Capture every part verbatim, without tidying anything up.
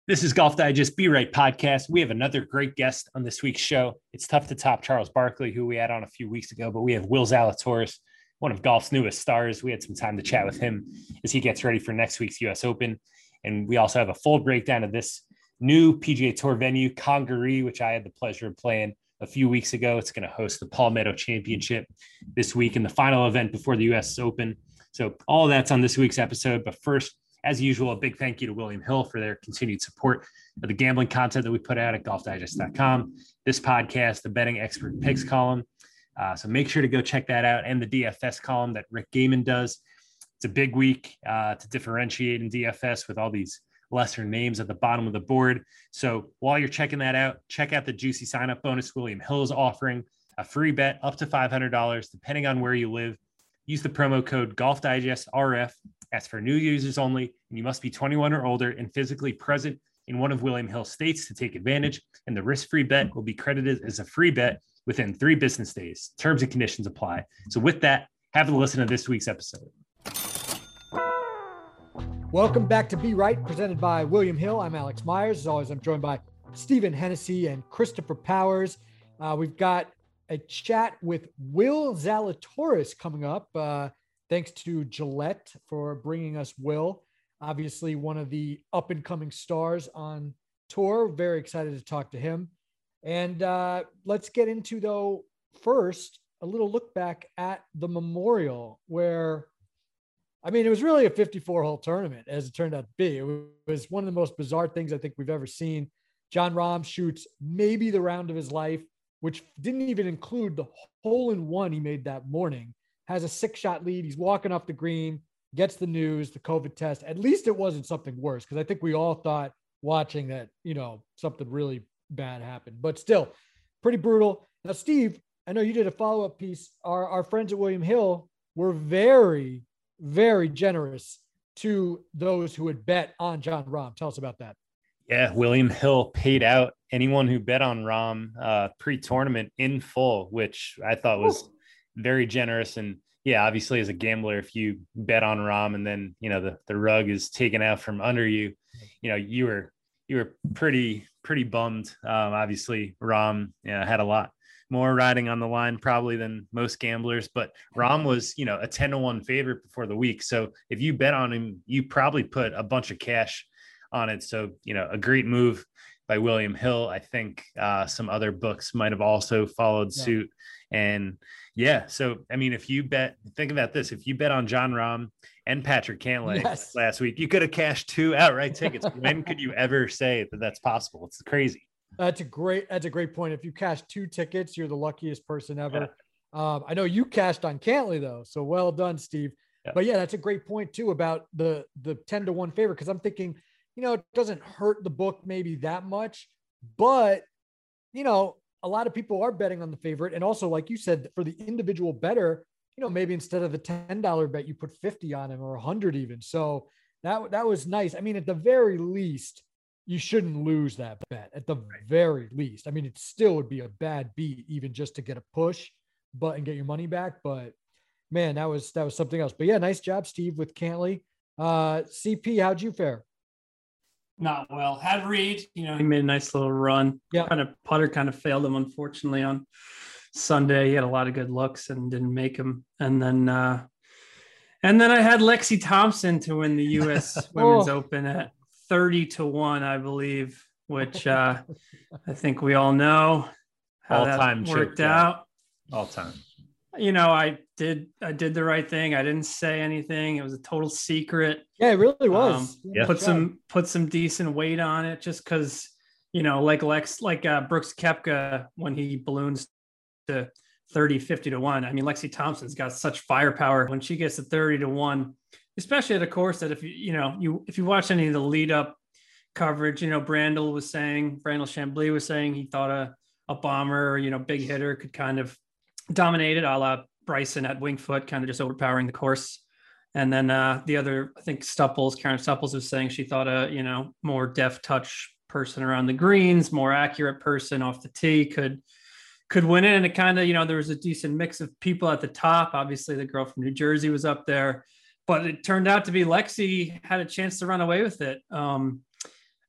This is Golf Digest Be Right podcast. We have another great guest on this week's show. It's tough to top Charles Barkley, who we had on a few weeks ago, but we have Will Zalatoris, one of golf's newest stars. We had some time to chat with him as he gets ready for next week's U S Open. And we also have a full breakdown of this new P G A Tour venue, Congaree, which I had the pleasure of playing a few weeks ago. It's going to host the Palmetto Championship this week in the final event before the U S Open. So all of that's on this week's episode. But first, as usual, a big thank you to William Hill for their continued support of the gambling content that we put out at golf digest dot com. This podcast, the Betting Expert Picks column. Uh, so make sure to go check that out, and the D F S column that Rick Gaiman does. It's a big week uh, to differentiate in D F S with all these lesser names at the bottom of the board. So while you're checking that out, check out the juicy sign-up bonus William Hill is offering, a free bet up to five hundred dollars, depending on where you live. Use the promo code Golf Digest R F. That's for new users only, and you must be twenty-one or older and physically present in one of William Hill's states to take advantage, and the risk-free bet will be credited as a free bet within three business days. Terms and conditions apply. So with that, have a listen to this week's episode. Welcome back to Be Right, presented by William Hill. I'm Alex Myers. As always, I'm joined by Stephen Hennessy and Christopher Powers. Uh, we've got a chat with Will Zalatoris coming up. Uh, thanks to Gillette for bringing us Will. Obviously, one of the up-and-coming stars on tour. Very excited to talk to him. And uh, let's get into, though, first, a little look back at the Memorial, where, I mean, it was really a fifty-four hole tournament, as it turned out to be. It was one of the most bizarre things I think we've ever seen. Jon Rahm shoots maybe the round of his life, which didn't even include the hole in one he made that morning. Has a six shot lead. He's walking off the green, gets the news, the COVID test. At least it wasn't something worse, because I think we all thought watching that, you know, something really bad happened, but still pretty brutal. Now, Steve, I know you did a follow-up piece. Our, our friends at William Hill were very, very generous to those who had bet on Jon Rahm. Tell us about that. Yeah, William Hill paid out anyone who bet on Rahm uh, pre-tournament in full, which I thought was Ooh. very generous. And yeah, obviously as a gambler, if you bet on Rahm and then, you know, the, the rug is taken out from under you, you know, you were, you were pretty, pretty bummed. Um, obviously Rahm you know, had a lot more riding on the line probably than most gamblers, but Rahm was, you know, a ten to one favorite before the week. So if you bet on him, you probably put a bunch of cash on it. So, you know, a great move by William Hill. I think uh, some other books might have also followed yeah. suit. And yeah, so, I mean, if you bet, think about this, if you bet on Jon Rahm and Patrick Cantlay yes. last week, you could have cashed two outright tickets. When could you ever say that that's possible? It's crazy. That's a great, that's a great point. If you cash two tickets, you're the luckiest person ever. Yeah. Um, I know you cashed on Cantlay though. So well done, Steve. Yeah. But yeah, that's a great point too about the, the ten to one favor. Cause I'm thinking, you know, it doesn't hurt the book maybe that much, but you know, a lot of people are betting on the favorite. And also, like you said, for the individual bettor, you know, maybe instead of the ten dollar bet, you put fifty on him or a hundred even. So that, that was nice. I mean, at the very least, you shouldn't lose that bet at the very least. I mean, it still would be a bad beat, even just to get a push, but and get your money back. But man, that was, that was something else. But yeah, nice job, Steve, with Cantlay. Uh, C P, how'd you fare? Not well. Had Reed, you know, he made a nice little run. Yeah. Kind of putter kind of failed him, unfortunately, on Sunday. He had a lot of good looks and didn't make him. And then, uh, and then I had Lexi Thompson to win the U S Women's oh. Open at thirty to one, I believe, which uh, I think we all know how all that time worked trick, out. Yeah. All time. You know, I did, I did the right thing. I didn't say anything. It was a total secret. Yeah, it really was. Um, yeah. Put some, put some decent weight on it just cause, you know, like Lex, like uh, Brooks Koepka, when he balloons to thirty, fifty to one. I mean, Lexi Thompson's got such firepower when she gets to thirty to one, especially at a course that if you, you know, you, if you watch any of the lead up coverage, you know, Brandel was saying, Brandel Chambly was saying he thought a, a bomber, you know, big hitter could kind of dominate it, a la Bryson at Winged Foot, kind of just overpowering the course. And then uh, the other, I think Stupples, Karen Stupples was saying she thought a, you know, more deft touch person around the greens, more accurate person off the tee could, could win it. And it kind of, you know, there was a decent mix of people at the top. Obviously the girl from New Jersey was up there, but it turned out to be Lexi had a chance to run away with it. Um,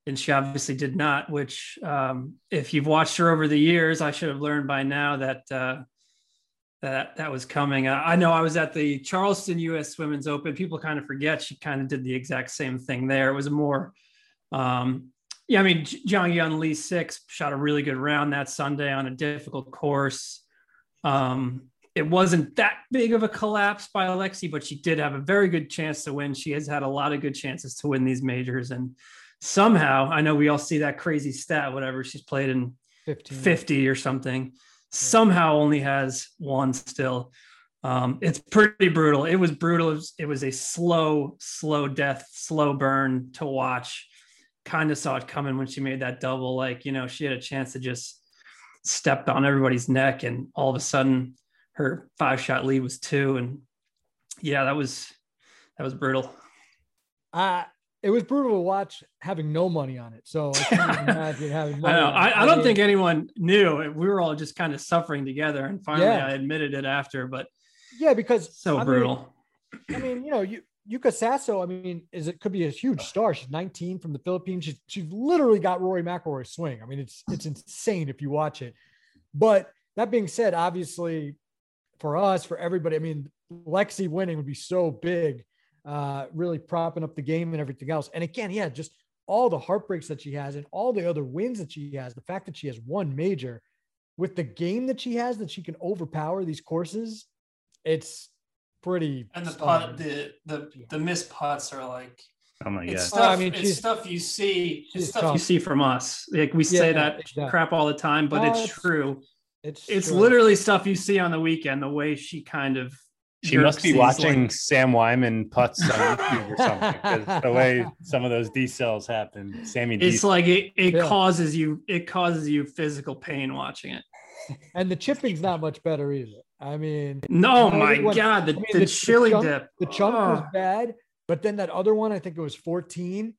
and she obviously did not, which um, if you've watched her over the years, I should have learned by now that uh, that that was coming. Uh, I know I was at the Charleston U S Women's Open. People kind of forget she kind of did the exact same thing there. It was more, um, yeah, I mean, Zhang Yun Lee six shot a really good round that Sunday on a difficult course. Um, it wasn't that big of a collapse by Alexi, but she did have a very good chance to win. She has had a lot of good chances to win these majors. And somehow, I know we all see that crazy stat, whatever, she's played in fifteen. fifty or something. Somehow only has one still. Um, it's pretty brutal. It was brutal. It was, it was a slow, slow death, slow burn to watch. Kind of saw it coming when she made that double. Like, you know, she had a chance to just step on everybody's neck, and all of a sudden her five shot lead was two. And yeah, that was, that was brutal. Uh, It was brutal to watch having no money on it. So I can't even imagine having money. I know. I, I don't mean, think anyone knew. We were all just kind of suffering together. And finally Yeah. I admitted it after, but yeah, because so I brutal. Mean, I mean, you know, you, Yuka Sasso, I mean, is it could be a huge star. She's nineteen from the Philippines. She's, she's literally got Rory McIlroy's swing. I mean, it's, it's insane if you watch it. But that being said, obviously for us, for everybody, I mean, Lexi winning would be so big. Uh, really propping up the game and everything else. And again, yeah, just all the heartbreaks that she has and all the other wins that she has, the fact that she has one major with the game that she has, that she can overpower these courses. It's pretty. And the putt, the, the, the missed putts are like, oh my God. It's stuff, Oh, I mean, it's she's- stuff you see, it's she's stuff tough. you see from us. Like we Yeah, say that exactly. crap all the time, but No, it's it's- true. It's, It's true. literally stuff you see on the weekend, the way she kind of, She must be jerks these, watching like- Sam Wyman putts on YouTube or something, because the way some of those D cells happen, Sammy D. it's like it, it Yeah. causes you, it causes you physical pain watching it. And the chipping's not much better either. I mean, No, You know, my everyone- God, the, I mean, the, the- the chili chunk- dip. the chunk was Oh. bad, but then that other one, I think it was fourteen,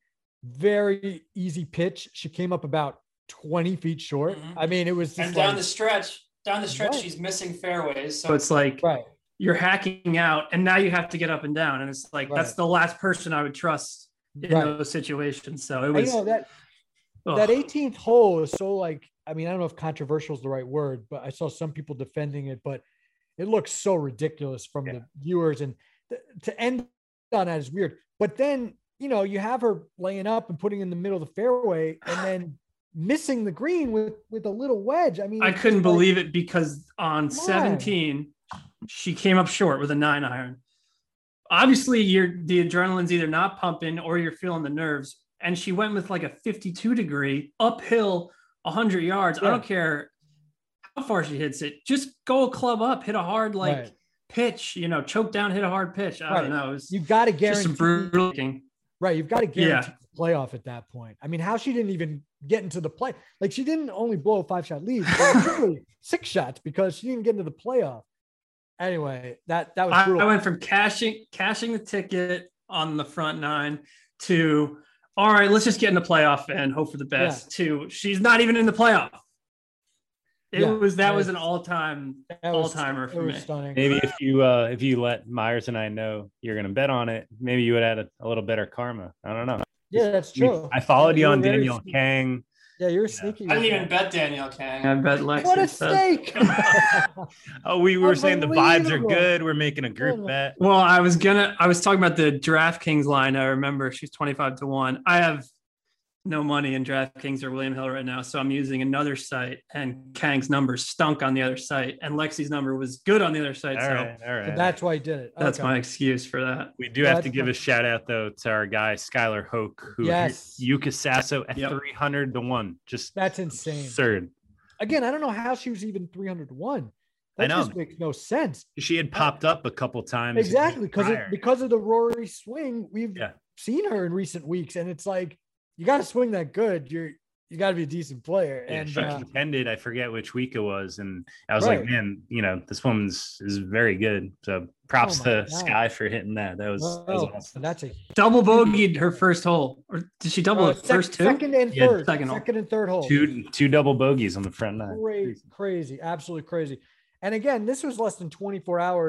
very easy pitch. She came up about twenty feet short. Mhm. I mean, it was just And down like- the stretch, down the stretch, Right. she's missing fairways. So it's like right. you're hacking out, and now you have to get up and down. And it's like, Right. that's the last person I would trust in Right. those situations. So it And, was, you know, that ugh. that eighteenth hole is so like, I mean, I don't know if controversial is the right word, but I saw some people defending it, but it looks so ridiculous from Yeah. the viewers. And th- to end on that is weird. But then, you know, you have her laying up and putting in the middle of the fairway and then missing the green with, with a little wedge. I mean, I it's couldn't just like- believe it, because on Come on. seventeen, she came up short with a nine iron. Obviously, you're the adrenaline's either not pumping or you're feeling the nerves. And she went with like a fifty-two degree uphill, one hundred yards. I Yeah. don't care how far she hits it. Just go a club up, hit a hard like Right. pitch, you know, choke down, hit a hard pitch. I Right. don't know. It was You got to just guarantee some brutal looking. Right. You've got to guarantee Yeah. the playoff at that point. I mean, how she didn't even get into the play. Like she didn't only blow a five shot lead, but it was really six shots because she didn't get into the playoff. Anyway, that, that was I, brutal. I went from cashing cashing the ticket on the front nine to, all right, let's just get in the playoff and hope for the best, to she's not even in the playoff. It Yeah, was that was an it's- all-time That was- all-timer it for was me. stunning. Maybe if you uh if you let Myers and I know you're gonna bet on it, maybe you would add a, a little better karma. I don't know. Yeah, that's We- true. I followed Yeah, you on were very Danielle sneaky. Kang. Yeah, you're Yeah. sneaky. I didn't with even that. bet Danielle Kang. I bet Lexi. What a instead. snake. Oh, we were saying the vibes are Unbelievable. good. We're making a group Yeah. bet. Well, I was gonna. I was talking about the DraftKings line. I remember she's twenty-five to one. I have no money in DraftKings or William Hill right now, so I'm using another site. And Kang's number stunk on the other site, and Lexi's number was good on the other site. All so right, all right. So that's why he did it. that's Okay. my excuse for that. we do Yeah, have to that's give fine. a shout out though to our guy Skylar Hoke, who Yes. hit Yuka Sasso at Yep. three hundred to one. Just That's insane. absurd. Again, I don't know how she was even three hundred to one. That I know. just makes no sense. She had popped up a couple times. Exactly. Because prior. because of the Rory swing, we've Yeah. seen her in recent weeks. And it's like, you got to swing that good. You're, you got to be a decent player. Yeah, and she uh, contended. I forget which week it was, and I was Right. like, man, you know, this woman's is very good. So props Oh my to God. Sky for hitting that. That was, that was oh, awesome. that's a Double bogeyed her first hole, or did she double uh, the sec- first two? second and Yeah, third, second second, hole. and third hole. Two two double bogeys on the front nine. Crazy, crazy, absolutely crazy. And again, this was less than twenty-four hours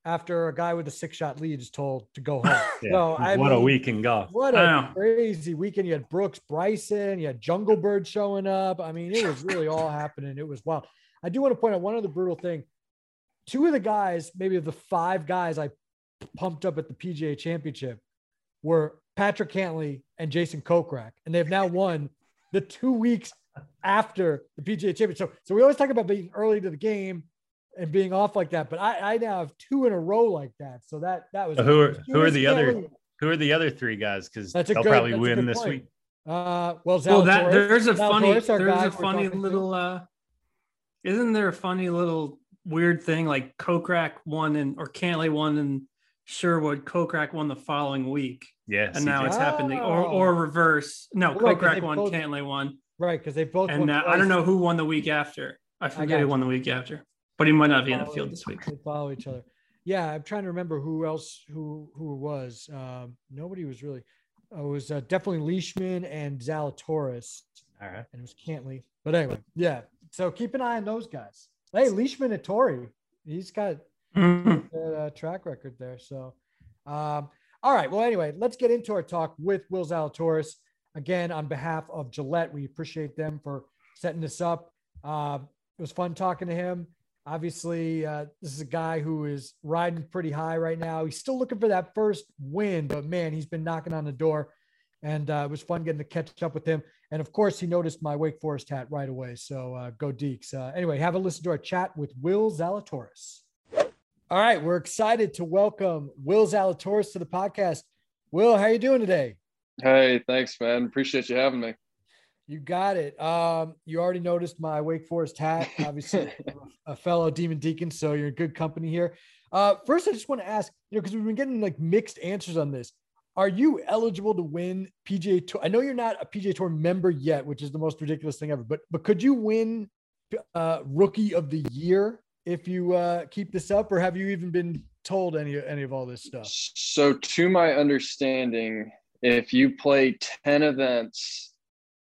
after a guy with a six shot lead is told to go home. Yeah. So, I what mean, a week in golf. What a crazy weekend. You had Brooks Bryson, you had Jungle Bird showing up. I mean, it was really all happening. It was wild. I do want to point out one other brutal thing. Two of the guys, maybe of the five guys I pumped up at the P G A Championship, were Patrick Cantlay and Jason Kokrak. And they've now won the two weeks after the P G A Championship. So, so we always talk about being early to the game and being off like that, but I, I now have two in a row like that. So that that was so who are who are the other Cantlay. who are the other three guys? Because they'll good, probably win this point. week. Uh, well, well, that there's a Zalatoris, funny our there's guy a funny little. To. uh Isn't there a funny little weird thing like Kokrak won and or Cantlay won and Sherwood, Kokrak won the following week. Yeah, and now it's oh. happening, or or reverse. No, well, Kokrak won, both, Cantlay won. Right, because they both. And uh, I don't know who won the week after. I forget I who won the week after, but he might not be in the follow, field this week. They follow each other. Yeah, I'm trying to remember who else who who it was. Um, nobody was really. It was uh, definitely Leishman and Zalatoris. All right, and it was Cantlay. But anyway, yeah. So keep an eye on those guys. Hey, Leishman and Torrey, he's got Mm-hmm. a uh, track record there. So, um, all right. Well, anyway, let's get into our talk with Will Zalatoris. Again, on behalf of Gillette, we appreciate them for setting this up. Uh, it was fun talking to him. Obviously, uh, this is a guy who is riding pretty high right now. He's still looking for that first win, but man, he's been knocking on the door. And uh, it was fun getting to catch up with him. And of course, he noticed my Wake Forest hat right away. So uh, go Deeks. Uh, anyway, have a listen to our chat with Will Zalatoris. All right, we're excited to welcome Will Zalatoris to the podcast. Will, how are you doing today? Hey, thanks, man. Appreciate you having me. You got it. Um, you already noticed my Wake Forest hat, obviously a fellow Demon Deacon, so you're in good company here. Uh, first, I just want to ask, you know, because we've been getting like mixed answers on this. Are you eligible to win P G A Tour? I know you're not a P G A Tour member yet, which is the most ridiculous thing ever, but but could you win uh, Rookie of the Year if you uh, keep this up, or have you even been told any any of all this stuff? So, to my understanding, if you play ten events,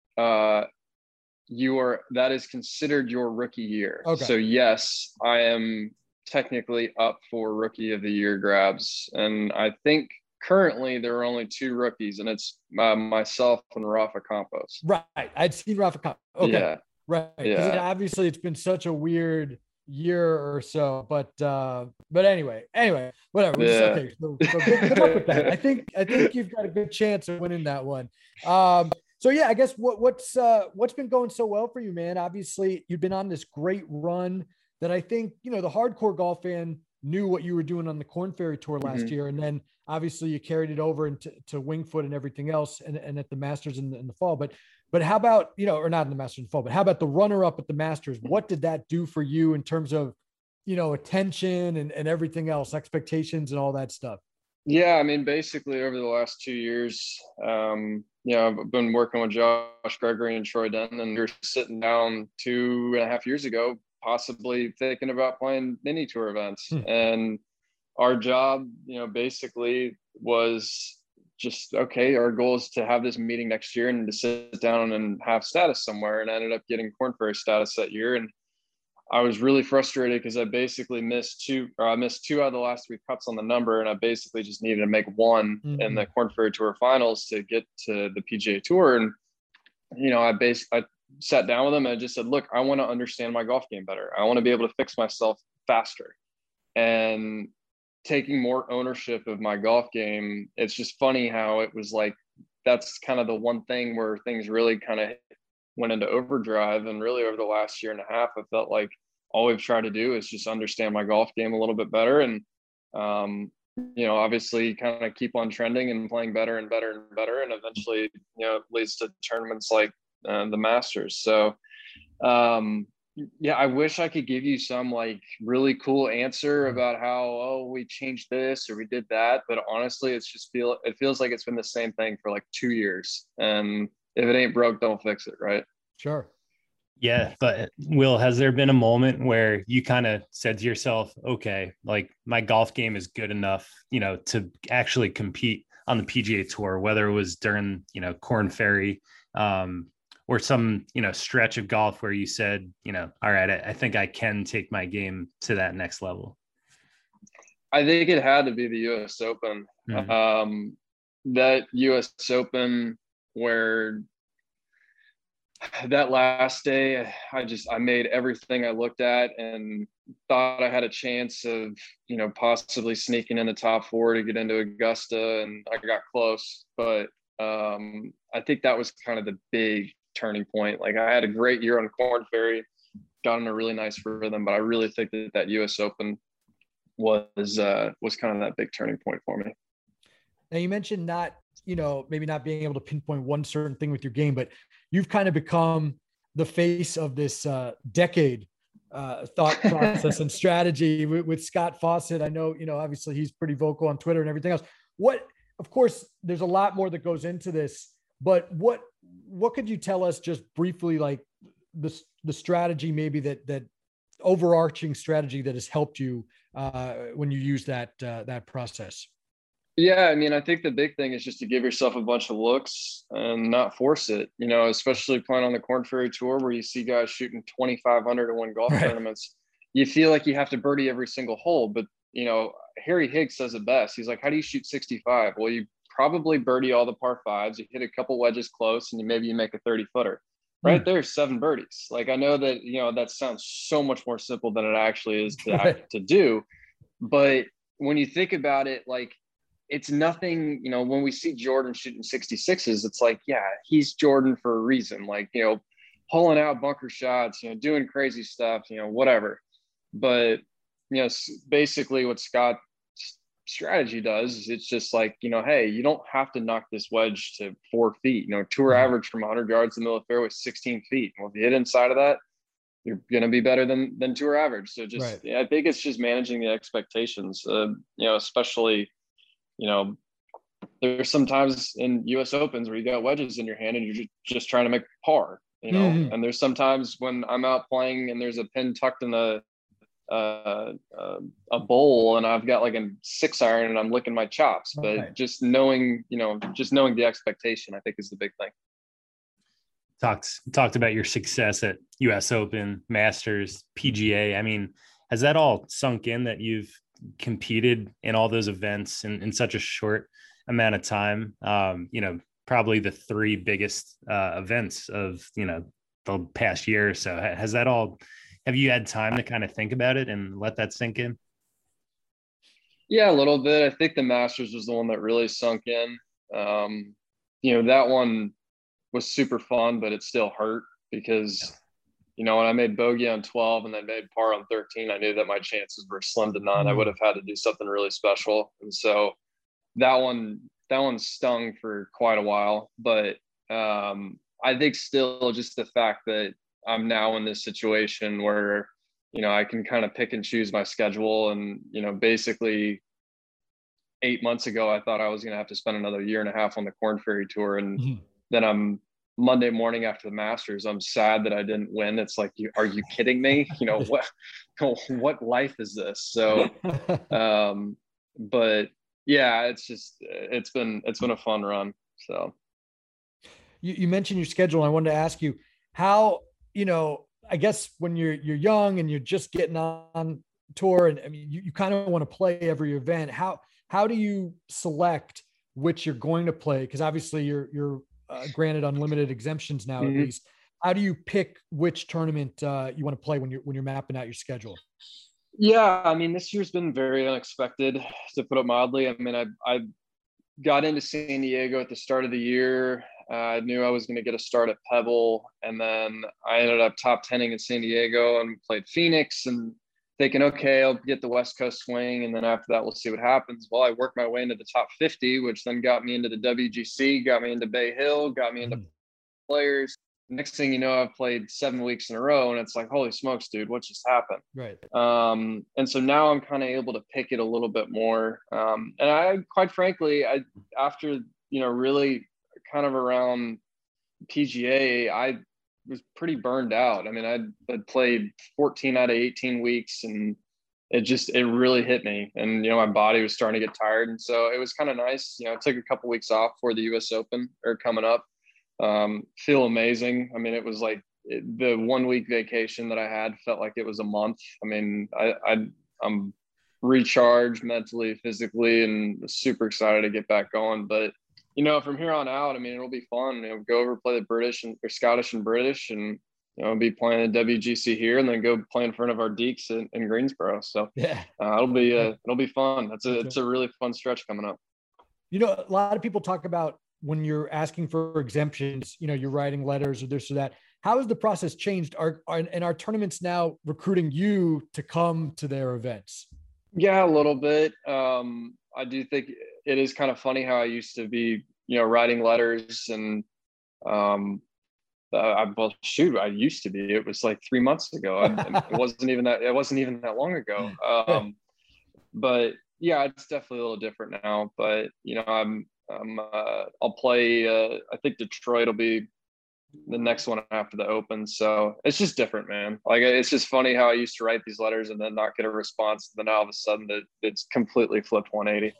uh, you are that is considered your rookie year. Okay. So, yes, I am technically up for Rookie of the Year grabs, and I think currently there are only two rookies, and it's uh, myself and Rafa Campos. Right, I'd seen Rafa Campos. Okay, yeah. right. Yeah. Obviously, it's been such a weird year or so, but uh, but anyway, anyway, whatever. Yeah. Okay, so, so good, good luck with that. I think I think you've got a good chance of winning that one. Um, so yeah, I guess what what's uh, what's been going so well for you, man? Obviously, you've been on this great run that I think you know the hardcore golf fan knew what you were doing on the Corn Ferry Tour last Mm-hmm. year, and then obviously you carried it over into to Winged Foot and everything else, and, and at the Masters in the, in the fall. But but how about you know, or not in the Masters in the fall, but how about the runner up at the Masters? What did that do for you in terms of you know attention and, and everything else, expectations and all that stuff? Yeah, I mean, basically over the last two years, um, you know, I've been working with Josh Gregory and Troy Denton, and we were sitting down two and a half years ago, possibly thinking about playing mini tour events. Hmm. And our job, you know, basically was just, okay, our goal is to have this meeting next year and to sit down and have status somewhere. And I ended up getting Corn Ferry status that year. And I was really frustrated because I basically missed two, or I missed two out of the last three cuts on the number. And I basically just needed to make one Mm-hmm. in the Corn Ferry Tour finals to get to the P G A Tour. And, you know, I basically, I sat down with him and I just said, look, I want to understand my golf game better. I want to be able to fix myself faster. And taking more ownership of my golf game, it's just funny how it was like, that's kind of the one thing where things really kind of went into overdrive. And really over the last year and a half, I felt like all we've tried to do is just understand my golf game a little bit better. And, um, you know, obviously kind of keep on trending and playing better and better and better. And eventually, you know, it leads to tournaments like uh, the Masters. So, um, yeah, I wish I could give you some like really cool answer about how, oh, we changed this or we did that. But honestly, it's just feel, it feels like it's been the same thing for like two years. And if it ain't broke, don't fix it. Right. Sure. Yeah. But Will, has there been a moment where you kind of said to yourself, okay, like my golf game is good enough, you know, to actually compete on the P G A Tour, whether it was during, you know, Corn Ferry, um, or some, you know, stretch of golf where you said, you know, all right, I, I think I can take my game to that next level? I think it had to be the U S Open. Mm. Um, that U S Open where that last day, I just, I made everything I looked at and thought I had a chance of, you know, possibly sneaking in the top four to get into Augusta, and I got close. But um, I think that was kind of the big turning point. Like, I had a great year on Corn Ferry, got in a really nice rhythm, but I really think that that U S Open was uh, was kind of that big turning point for me. Now, you mentioned not, you know, maybe not being able to pinpoint one certain thing with your game, but you've kind of become the face of this uh, decade uh, thought process and strategy with, with Scott Fawcett. I know, you know, obviously he's pretty vocal on Twitter and everything else. What, of course, there's a lot more that goes into this, but what, what could you tell us just briefly, like the, the strategy, maybe that, that overarching strategy that has helped you uh, when you use that, uh, that process? Yeah, I mean, I think the big thing is just to give yourself a bunch of looks and not force it, you know, especially playing on the Corn Ferry Tour where you see guys shooting twenty-five hundred to win golf right. tournaments. You feel like you have to birdie every single hole. But, you know, Harry Higgs says it best. He's like, how do you shoot sixty-five? Well, you probably birdie all the par fives. You hit a couple wedges close and you, maybe you make a thirty footer. Right mm. There's seven birdies. Like, I know that, you know, that sounds so much more simple than it actually is to, right. to do. But when you think about it, like, it's nothing, you know, when we see Jordan shooting sixty-sixes, it's like, yeah, he's Jordan for a reason. Like, you know, pulling out bunker shots, you know, doing crazy stuff, you know, whatever. But, you know, basically what Scott's strategy does is it's just like, you know, hey, you don't have to knock this wedge to four feet. You know, tour mm-hmm. average from one hundred yards in the middle of the fairway is sixteen feet. Well, if you hit inside of that, you're going to be better than than tour average. So just, right. yeah, I think it's just managing the expectations, uh, you know, especially, you know, there's sometimes in U S Opens where you got wedges in your hand and you're just, just trying to make par, you know, mm-hmm. and there's sometimes when I'm out playing and there's a pin tucked in a, uh, uh, a bowl and I've got like a six iron and I'm licking my chops, but right. just knowing, you know, just knowing the expectation, I think is the big thing. Talked, talked about your success at U S Open, Masters, P G A. I mean, has that all sunk in that you've competed in all those events in, in such a short amount of time? Um, you know, probably the three biggest uh, events of, you know, the past year or so. Has that all, have you had time to kind of think about it and let that sink in? Yeah, a little bit. I think the Masters was the one that really sunk in. Um, you know, that one was super fun, but it still hurt because yeah. You know, when I made bogey on twelve and then made par on thirteen, I knew that my chances were slim to none. Mm. I would have had to do something really special. And so that one, that one stung for quite a while. But um, I think still just the fact that I'm now in this situation where, you know, I can kind of pick and choose my schedule. And, you know, basically eight months ago, I thought I was going to have to spend another year and a half on the Corn Ferry Tour. And mm. then I'm, Monday morning after the Masters, I'm sad that I didn't win. It's like, you, are you kidding me? You know, what, what life is this? So, um, but yeah, it's just, it's been, it's been a fun run. So you, you mentioned your schedule. I wanted to ask you how, you know, I guess when you're, you're young and you're just getting on tour and I mean, you, you kind of want to play every event. How, how do you select which you're going to play? Cause obviously you're, you're, Uh, granted unlimited exemptions now mm-hmm. at least. How do you pick which tournament uh, you want to play when you're when you're mapping out your schedule? Yeah, I mean, this year's been very unexpected, to put it mildly. I mean, I I got into San Diego at the start of the year. Uh, I knew I was going to get a start at Pebble, and then I ended up top tenning in San Diego and played Phoenix and thinking, okay, I'll get the West Coast swing. And then after that, we'll see what happens. Well, I worked my way into the top fifty, which then got me into the W G C, got me into Bay Hill, got me into mm. players. Next thing you know, I've played seven weeks in a row and it's like, holy smokes, dude, what just happened? Right. Um, and so now I'm kind of able to pick it a little bit more. Um, and I, quite frankly, I, after, you know, really kind of around P G A, I was pretty burned out. I mean, I'd, I'd played fourteen out of eighteen weeks and it just, it really hit me. And, you know, my body was starting to get tired. And so it was kind of nice. You know, I took a couple weeks off for the U S Open or coming up. Um, feel amazing. I mean, it was like it, the one week vacation that I had felt like it was a month. I mean, I, I, I'm recharge mentally, physically, and super excited to get back going. But, you know, from here on out, I mean, it'll be fun. You know, go over, play the British and or Scottish and British, and, you know, be playing the W G C here, and then go play in front of our Deeks in, in Greensboro. So yeah, uh, it'll be uh, it'll be fun. That's a it's a really fun stretch coming up. You know, a lot of people talk about when you're asking for exemptions, you know, you're writing letters or this or that. How has the process changed? Are, are and are tournaments now recruiting you to come to their events? Yeah, a little bit. Um, I do think it is kind of funny how I used to be, you know, writing letters and um, uh, I well, shoot, I used to be. It was like three months ago. I, it wasn't even that. It wasn't even that long ago. Um, but yeah, it's definitely a little different now. But you know, I'm, I'm, uh, I'll play. Uh, I think Detroit will be the next one after the Open. So it's just different, man. Like it's just funny how I used to write these letters and then not get a response. Then all of a sudden, it, it's completely flipped one eighty.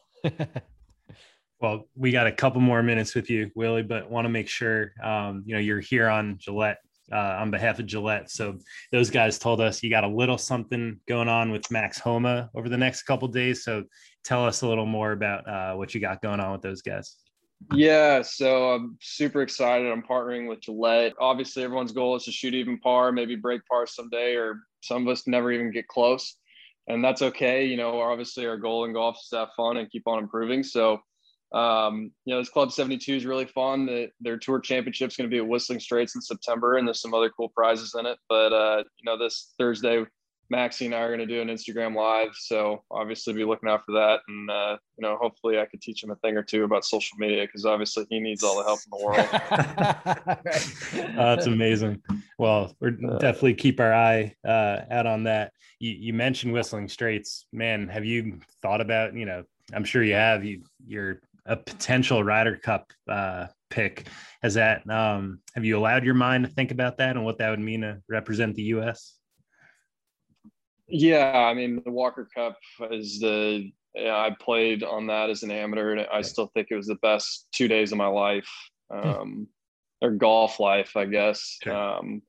Well, we got a couple more minutes with you, Willie, but want to make sure, um, you know, you're here on Gillette, uh, on behalf of Gillette. So those guys told us you got a little something going on with Max Homa over the next couple of days. So tell us a little more about uh, what you got going on with those guys. Yeah, so I'm super excited. I'm partnering with Gillette. Obviously, everyone's goal is to shoot even par, maybe break par someday, or some of us never even get close. And that's okay. You know, obviously our goal in golf is to have fun and keep on improving. So Um, you know, this Club seventy-two is really fun. The, their tour championship is going to be at Whistling Straits in September, and there's some other cool prizes in it. But, uh, you know, this Thursday, Maxie and I are going to do an Instagram live. So obviously be looking out for that. And, uh, you know, hopefully I could teach him a thing or two about social media, because obviously he needs all the help in the world. uh, that's amazing. Well, we're definitely keep our eye uh, out on that. You, you mentioned Whistling Straits, man. Have you thought about, you know, I'm sure you have, you, you're a potential Ryder Cup uh, pick. Has that, um, have you allowed your mind to think about that and what that would mean to represent the U S? Yeah, I mean, the Walker Cup is the, yeah, I played on that as an amateur, and I still think it was the best two days of my life, um, or golf life, I guess. Sure. Um,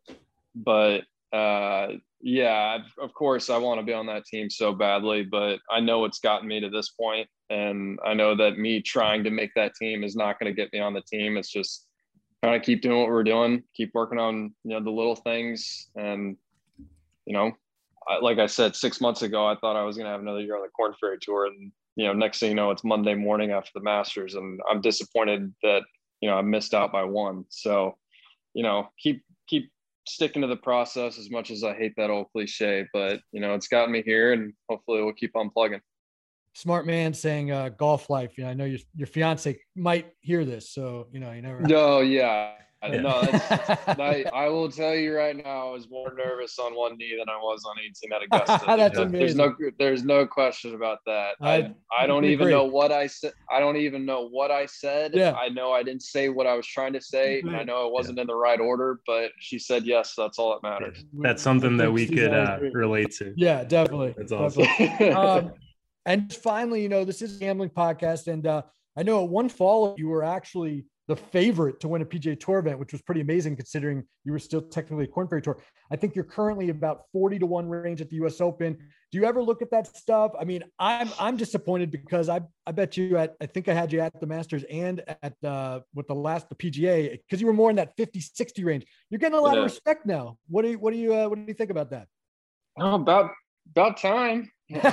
but uh, yeah, of course, I want to be on that team so badly, but I know it's gotten me to this point, and I know that me trying to make that team is not going to get me on the team. It's just trying to keep doing what we're doing, keep working on, you know, the little things, and you know. Like I said, six months ago, I thought I was going to have another year on the Korn Ferry Tour. And, you know, next thing you know, it's Monday morning after the Masters. And I'm disappointed that, you know, I missed out by one. So, you know, keep, keep sticking to the process, as much as I hate that old cliche, but, you know, it's gotten me here, and hopefully we'll keep on plugging. Smart man saying uh, golf life. You know, I know your, your fiance might hear this, so, you know, you never. No, yeah. Yeah. No, that's, I, I will tell you right now, I was more nervous on one knee than I was on eighteen at Augusta. That's there's, amazing. There's no, there's no question about that. I, I, I don't even agree. know what I said. I don't even know what I said. Yeah. I know I didn't say what I was trying to say, and I know it wasn't yeah. in the right order, but she said yes. So that's all that matters. That's something that we could uh, relate to. Yeah, definitely. That's awesome. Definitely. um, and finally, you know, this is a gambling podcast, and uh, I know at one fall you were actually the favorite to win a P G A Tour event, which was pretty amazing considering you were still technically a Korn Ferry Tour. I think you're currently about forty to one range at the U S Open. Do you ever look at that stuff? I mean, I'm I'm disappointed because I I bet you at I think I had you at the Masters and at uh, with the last the P G A, because you were more in that fifty sixty range. You're getting a lot yeah. of respect now. What do you what do you uh, what do you think about that? Oh, about about time.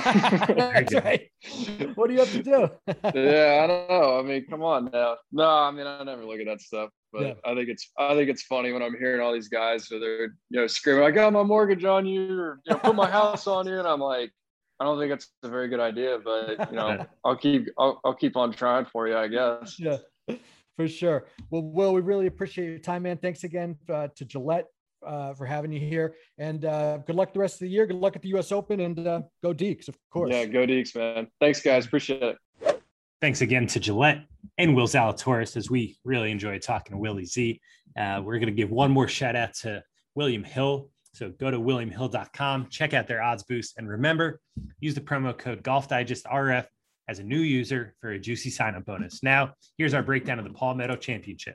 That's right. What do you have to do? Yeah, I don't know. I mean, come on now. No, I mean, I never look at that stuff, but yeah. I think it's I think it's funny when I'm hearing all these guys who they're, you know, screaming, "I got my mortgage on you," or, you know, "Put my house on you," and I'm like, I don't think it's a very good idea, but you know, I'll keep I'll, I'll keep on trying for you, I guess. Yeah, for sure. Well, Will, we really appreciate your time, man. Thanks again uh, to Gillette uh, for having you here, and uh, good luck the rest of the year. Good luck at the U S Open, and uh, go Deeks, of course. Yeah, go Deeks, man. Thanks, guys. Appreciate it. Thanks again to Gillette and Will Zalatoris, as we really enjoyed talking to Willie Z. Uh, we're going to give one more shout out to William Hill. So go to william hill dot com, check out their odds boost, and remember, use the promo code Golf Digest R F as a new user for a juicy sign-up bonus. Now, here's our breakdown of the Palmetto Championship.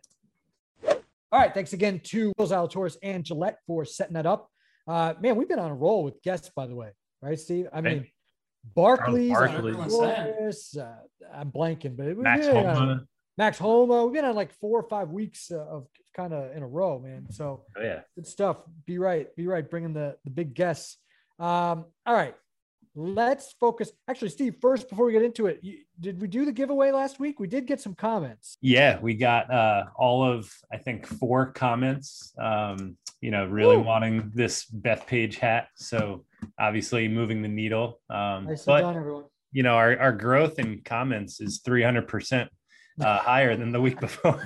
All right, thanks again to Will Zalatoris and Gillette for setting that up. Uh, man, we've been on a roll with guests, by the way, right, Steve? I mean, Barkley's, Barkley. Torres, uh, I'm blanking, but it was Max yeah, Homa. Max Homa. We've been on like four or five weeks uh, of kind of in a row, man. So Oh, yeah. good stuff. Be right. Be right. Bringing the, the big guests. Um, all right. Let's focus. Actually, Steve, first, before we get into it, you, did we do the giveaway last week? We did get some comments. Yeah, we got uh, all of, I think, four comments, um, you know, really Woo. wanting this Bethpage hat. So obviously moving the needle. Um, Nicely but, done, everyone. you know, our, our growth in comments is three hundred percent uh, higher than the week before.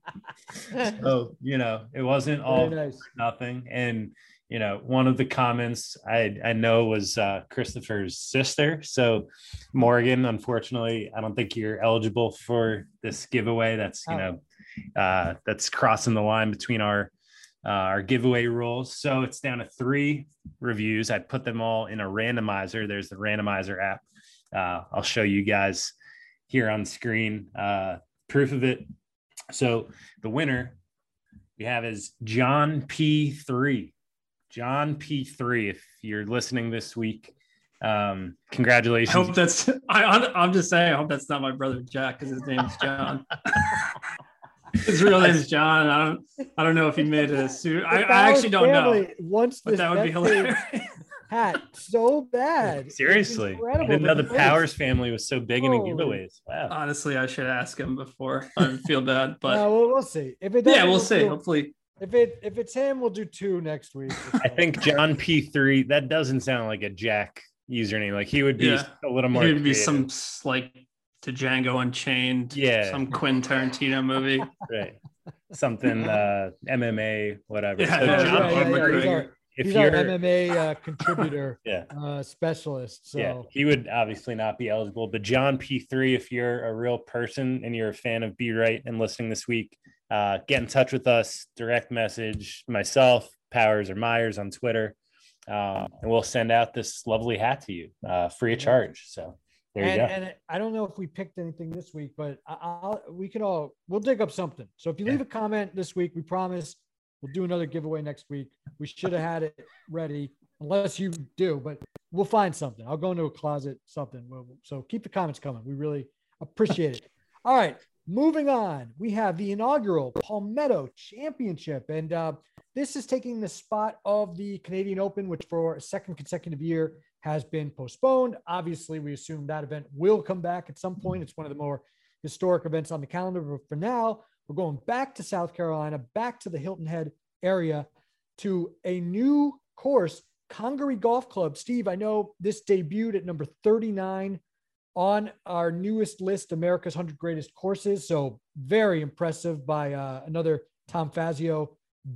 So, you know, it wasn't all Very nice. nothing. And, you know, one of the comments I, I know was uh, Christopher's sister. So Morgan, unfortunately, I don't think you're eligible for this giveaway. That's, you Oh. know, uh, that's crossing the line between our, uh, our giveaway rules. So it's down to three reviews. I put them all in a randomizer. There's the randomizer app. Uh, I'll show you guys here on screen, uh, proof of it. So the winner we have is John P three. John P three, if you're listening this week, um, congratulations. I hope that's. I, I'm just saying. I hope that's not my brother Jack, because his name's John. His real name is John. I don't. I don't know if he made a suit. I, I actually don't know. Once But this that would be hilarious. hat so bad. Seriously, I Incredible. didn't know the But Powers family was so big into Holy. giveaways. Wow. Honestly, I should ask him before. I feel bad, but no, we'll, we'll see. If it yeah, doesn't, we'll see. do- Hopefully, If it if it's him, we'll do two next week. I think John P three, that doesn't sound like a Jack username. Like he would be Yeah. a little more. it would be creative. some s- like to Django Unchained. Yeah. some Quentin Tarantino movie. Right. Something uh M M A, whatever. Yeah, So yeah, John, yeah, yeah, yeah. He's our, if he's our you're M M A uh, contributor yeah. uh, specialist. So Yeah, he would obviously not be eligible. But John P three, if you're a real person and you're a fan of Be Right and listening this week, uh, get in touch with us, direct message myself, Powers or Myers on Twitter, uh, and we'll send out this lovely hat to you uh, free of charge. So there you and, go. and I don't know if we picked anything this week, but I, I'll, we can all we'll dig up something. So if you leave a comment this week, we promise we'll do another giveaway next week. We should have had it ready, unless you do, but we'll find something. I'll go into a closet, something. We'll, so keep the comments coming. We really appreciate it. All right, moving on. We have the inaugural Palmetto Championship, and uh, this is taking the spot of the Canadian Open, which for a second consecutive year has been postponed. Obviously, we assume that event will come back at some point. It's one of the more historic events on the calendar, but for now, we're going back to South Carolina, back to the Hilton Head area to a new course, Congaree Golf Club. Steve, I know this debuted at number thirty-nine on our newest list, America's one hundred Greatest Courses. So very impressive by uh, another Tom Fazio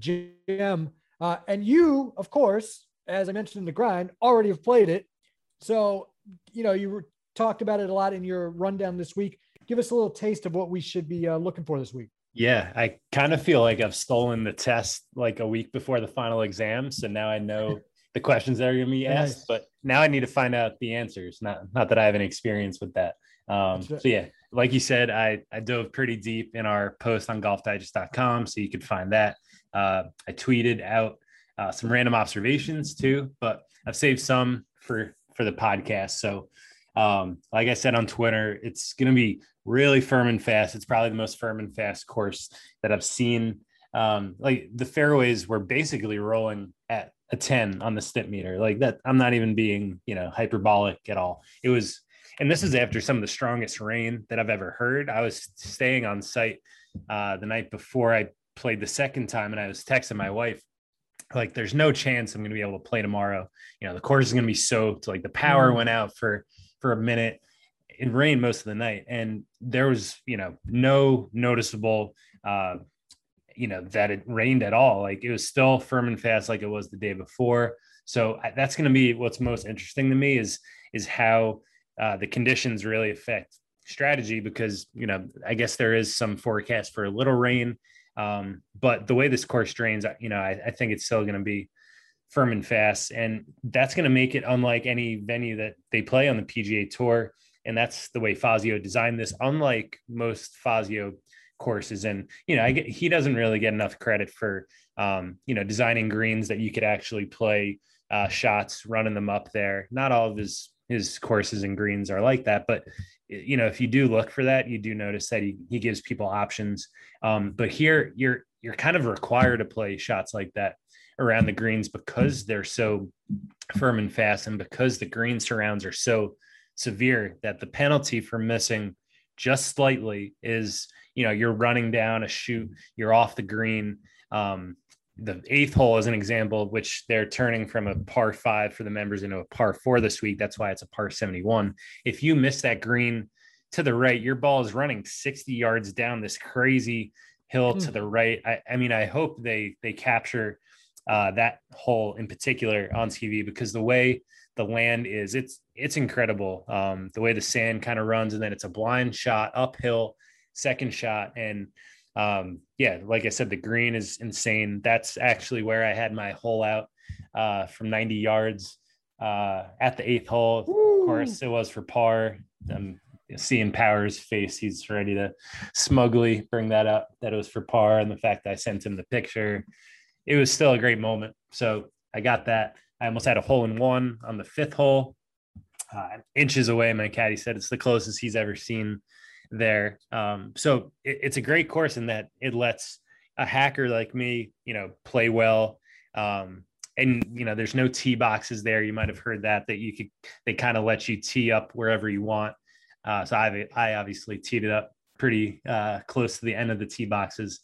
gem. Uh, and you, of course, as I mentioned in the grind, already have played it. So, you know, you were, talked about it a lot in your rundown this week. Give us a little taste of what we should be uh, looking for this week. Yeah, I kind of feel like I've stolen the test like a week before the final exam. So now I know the questions that are going to be asked, Nice. but now I need to find out the answers. Not, not that I have any experience with that. Um, That's right. so yeah, like you said, I, I dove pretty deep in our post on golf digest dot com. So you could find that. Uh, I tweeted out uh, some random observations too, but I've saved some for, for the podcast. So um, like I said on Twitter, it's going to be really firm and fast. It's probably the most firm and fast course that I've seen. Um, like the fairways were basically rolling at a ten on the stip meter. Like that, I'm not even being, you know, hyperbolic at all. It was, and this is after some of the strongest rain that I've ever heard. I was staying on site uh, the night before I played the second time, and I was texting my wife, like, there's no chance I'm going to be able to play tomorrow. You know, the course is going to be soaked. Like the power Mm. went out for, for a minute. It rained most of the night, and there was, you know, no noticeable, uh, you know, that it rained at all. Like it was still firm and fast, like it was the day before. So I, that's going to be what's most interesting to me is, is how uh, the conditions really affect strategy, because, you know, I guess there is some forecast for a little rain. Um, but the way this course drains, you know, I, I think it's still going to be firm and fast, and that's going to make it unlike any venue that they play on the P G A Tour. And that's the way Fazio designed this, unlike most Fazio courses. And, you know, I get, he doesn't really get enough credit for, um, you know, designing greens that you could actually play uh, shots, running them up there. Not all of his his courses and greens are like that. But, you know, if you do look for that, you do notice that he, he gives people options. Um, but here you're, you're kind of required to play shots like that around the greens because they're so firm and fast, and because the green surrounds are so severe that the penalty for missing just slightly is, you know, you're running down a chute, you're off the green. Um, the eighth hole is an example, which they're turning from a par five for the members into a par four this week. That's why it's a par seventy-one. If you miss that green to the right, your ball is running sixty yards down this crazy hill to the right. I, I mean, I hope they, they capture uh, that hole in particular on T V, because the way the land is, it's, it's incredible. Um, the way the sand kind of runs, and then it's a blind shot uphill, second shot. And um, yeah, like I said, the green is insane. That's actually where I had my hole out uh, from ninety yards uh, at the eighth hole. Woo! Of course, it was for par. I'm seeing Power's face. He's ready to smugly bring that up, that it was for par. And the fact that I sent him the picture, it was still a great moment. So I got that. I almost had a hole in one on the fifth hole, uh, inches away. My caddy said it's the closest he's ever seen there. Um, so it, it's a great course in that it lets a hacker like me, you know, play well. Um, and, you know, there's no tee boxes there. You might've heard that, that you could, they kind of let you tee up wherever you want. Uh, so I, I obviously teed it up pretty uh, close to the end of the tee boxes.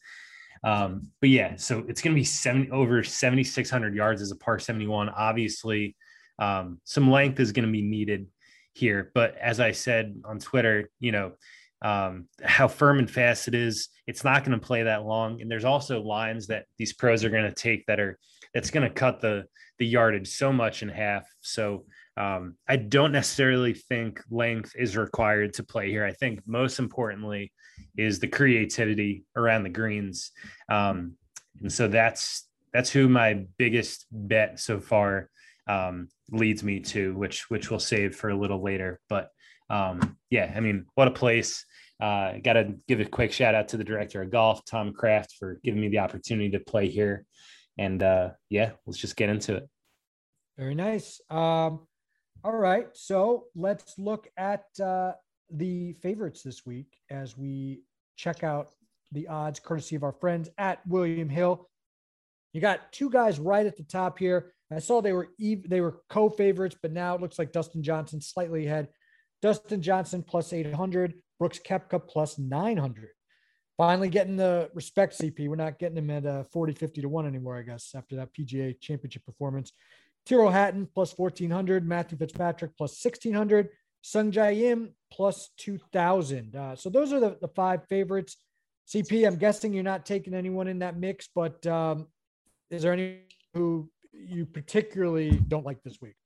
Um, but yeah, so it's going to be seventy over seventy-six hundred yards as a par seventy-one. Obviously, um, some length is going to be needed here, but as I said on Twitter, you know, um, how firm and fast it is, it's not going to play that long. And there's also lines that these pros are going to take that are, that's going to cut the, the yardage so much in half. So um, I don't necessarily think length is required to play here. I think most importantly is the creativity around the greens. Um, and so that's, that's who my biggest bet so far um, leads me to, which, which we'll save for a little later. But um, yeah, I mean, what a place. Uh, got to give a quick shout out to the director of golf, Tom Kraft, for giving me the opportunity to play here. And uh, yeah, let's just get into it. Very nice. Um, all right. So let's look at uh, the favorites this week as we check out the odds courtesy of our friends at William Hill. You got two guys right at the top here. I saw they were even, they were co-favorites, but now it looks like Dustin Johnson slightly ahead. Dustin Johnson plus eight hundred, Brooks Koepka plus nine hundred. Finally getting the respect, C P. We're not getting him at uh, forty, fifty to one anymore, I guess, after that P G A championship performance. Tyrrell Hatton plus fourteen hundred, Matthew Fitzpatrick plus sixteen hundred, Sung Jae Im plus two thousand. Uh, so those are the, the five favorites. C P, I'm guessing you're not taking anyone in that mix, but um, is there any who you particularly don't like this week?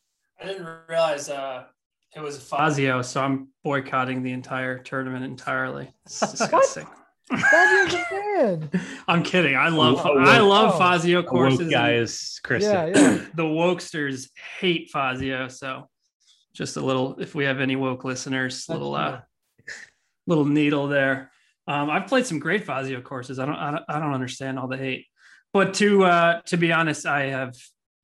I didn't realize uh, it was Fazio, so I'm boycotting the entire tournament entirely. It's disgusting. Fazio's a fan. I'm kidding. I love Oh, I love oh. Fazio courses. Guy is Chris. Yeah, yeah. The wokesters hate Fazio, so just a little. If we have any woke listeners, That's little fair. uh, little needle there. Um, I've played some great Fazio courses. I don't, I don't I don't understand all the hate, but to uh, to be honest, I have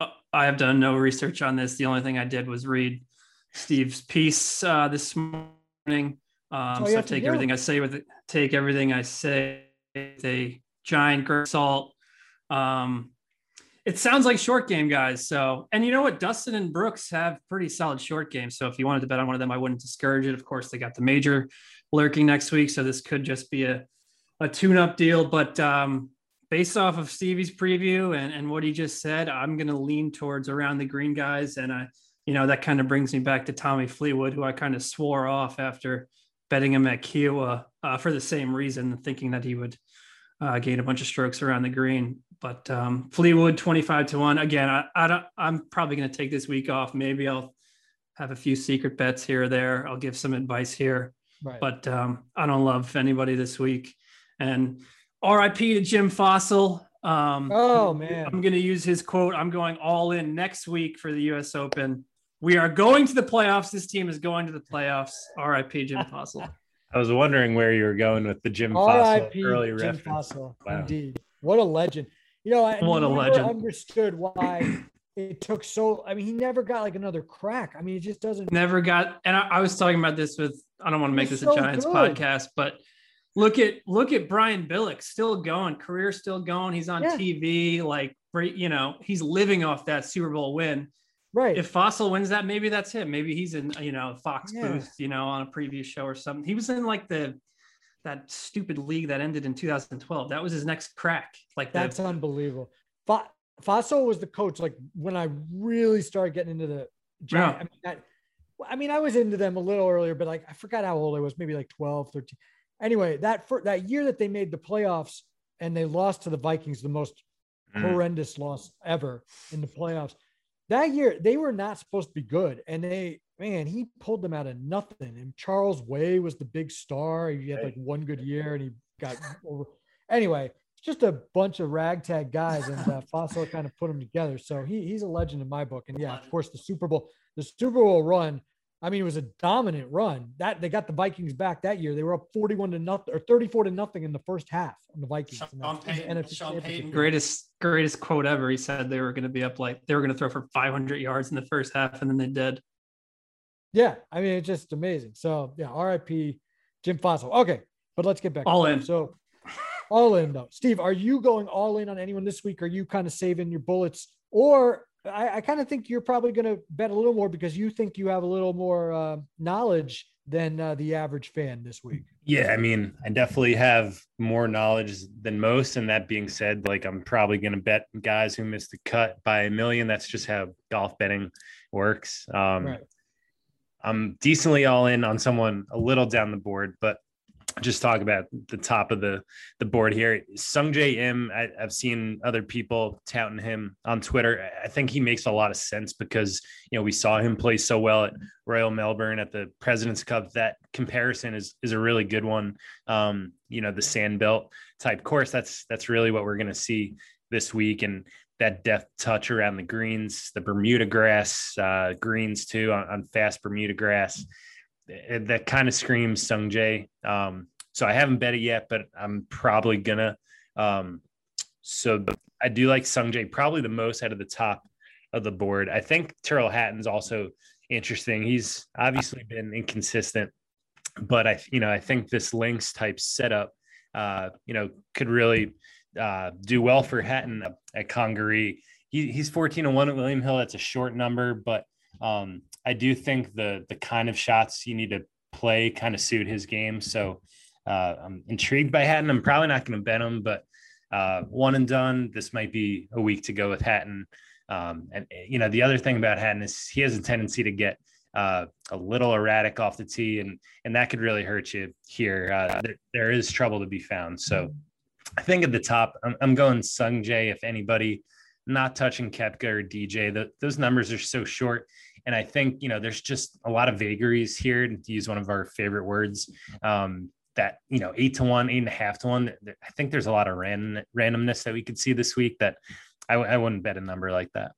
I have done no research on this. The only thing I did was read Steve's piece uh, this morning. Um, so take everything I say with it, take everything I say with a giant grain of salt. Um, it sounds like short game guys. So, and you know what? Dustin and Brooks have pretty solid short games. So if you wanted to bet on one of them, I wouldn't discourage it. Of course, they got the major lurking next week. So this could just be a, a tune-up deal. But um, based off of Stevie's preview and, and what he just said, I'm going to lean towards around the green guys. And I, you know, that kind of brings me back to Tommy Fleetwood, who I kind of swore off after betting him at Kiowa uh, for the same reason, thinking that he would uh, gain a bunch of strokes around the green. But um, Fleetwood twenty-five to one. Again, I, I don't, I'm probably going to take this week off. Maybe I'll have a few secret bets here or there. I'll give some advice here, Right. but um, I don't love anybody this week. And R I P to Jim Fossil. Um, Oh, man. I'm going to use his quote. I'm going all in next week for the U S Open. We are going to the playoffs. This team is going to the playoffs. R I P Jim Fossil. I was wondering where you were going with the Jim R I Fossil P early Jim reference. Fossil. Wow. Indeed. What a legend. You know, I What a never legend. understood why it took so, I mean, he never got like another crack. I mean, it just doesn't. Never got, and I, I was talking about this with, I don't want to make this so a Giants good. podcast, but look at, look at Brian Billick, still going, career still going. He's on Yeah. T V, like, you know, he's living off that Super Bowl win. Right. If Fossil wins that, maybe that's him. Maybe he's in, you know, Fox Yeah. booth, you know, on a preview show or something. He was in like the, that stupid league that ended in two thousand twelve. That was his next crack. Like the, That's unbelievable. Fa- Faso was the coach. Like when I really started getting into the Giants, Yeah. I mean, that, I mean, I was into them a little earlier, but like, I forgot how old I was, maybe like twelve, thirteen. Anyway, that for that year that they made the playoffs and they lost to the Vikings, the most Mm. horrendous loss ever in the playoffs. That year, they were not supposed to be good. And they, man, he pulled them out of nothing. And Charles Way was the big star. He had like one good year and he got over. Anyway, it's just a bunch of ragtag guys, and uh, Fossil kind of put them together. So he, he's a legend in my book. And yeah, of course, the Super Bowl, the Super Bowl run, I mean, it was a dominant run. That they got the Vikings back that year. They were up forty-one to nothing or thirty-four to nothing in the first half on the Vikings. Sean And that's- Payton, and it's- Sean it's- Payton, greatest greatest quote ever. He said they were going to be up like they were going to throw for five hundred yards in the first half, and then they did. Yeah, I mean, it's just amazing. So yeah, R I P Jim Fossil. Okay, but let's get back All to it. in. So all in though. Steve, are you going all in on anyone this week? Are you kind of saving your bullets? Or I, I kind of think you're probably going to bet a little more because you think you have a little more uh, knowledge than uh, the average fan this week. Yeah, I mean, I definitely have more knowledge than most. And that being said, like I'm probably going to bet guys who missed the cut by a million. That's just how golf betting works. Um, Right. I'm decently all in on someone a little down the board, but just talk about the top of the, the board here. Sungjae Im, I, I've seen other people touting him on Twitter. I think he makes a lot of sense because, you know, we saw him play so well at Royal Melbourne at the President's Cup. That comparison is, is a really good one. Um, you know, the Sandbelt type course, that's, that's really what we're going to see this week. And that deft touch around the greens, the Bermuda grass uh, greens too on, on fast Bermuda grass. That kind of screams Sungjae. Um, so I haven't bet it yet, but I'm probably gonna. Um, so I do like Sungjae probably the most out of the top of the board. I think Tyrrell Hatton's also interesting. He's obviously been inconsistent, but I, you know, I think this links type setup, uh, you know, could really uh, do well for Hatton at Congaree. He, he's fourteen to one at William Hill. That's a short number, but um, I do think the the kind of shots you need to play kind of suit his game. So uh, I'm intrigued by Hatton. I'm probably not going to bet him, but uh, one and done. This might be a week to go with Hatton. Um, and you know, the other thing about Hatton is he has a tendency to get uh, a little erratic off the tee, and and that could really hurt you here. Uh, there, there is trouble to be found. So I think at the top, I'm, I'm going Sungjae. If anybody, not touching Koepka or D J. The, those numbers are so short. And I think, you know, there's just a lot of vagaries here, to use one of our favorite words, um, that, you know, eight to one, eight and a half to one. I think there's a lot of random, randomness that we could see this week that I, I wouldn't bet a number like that.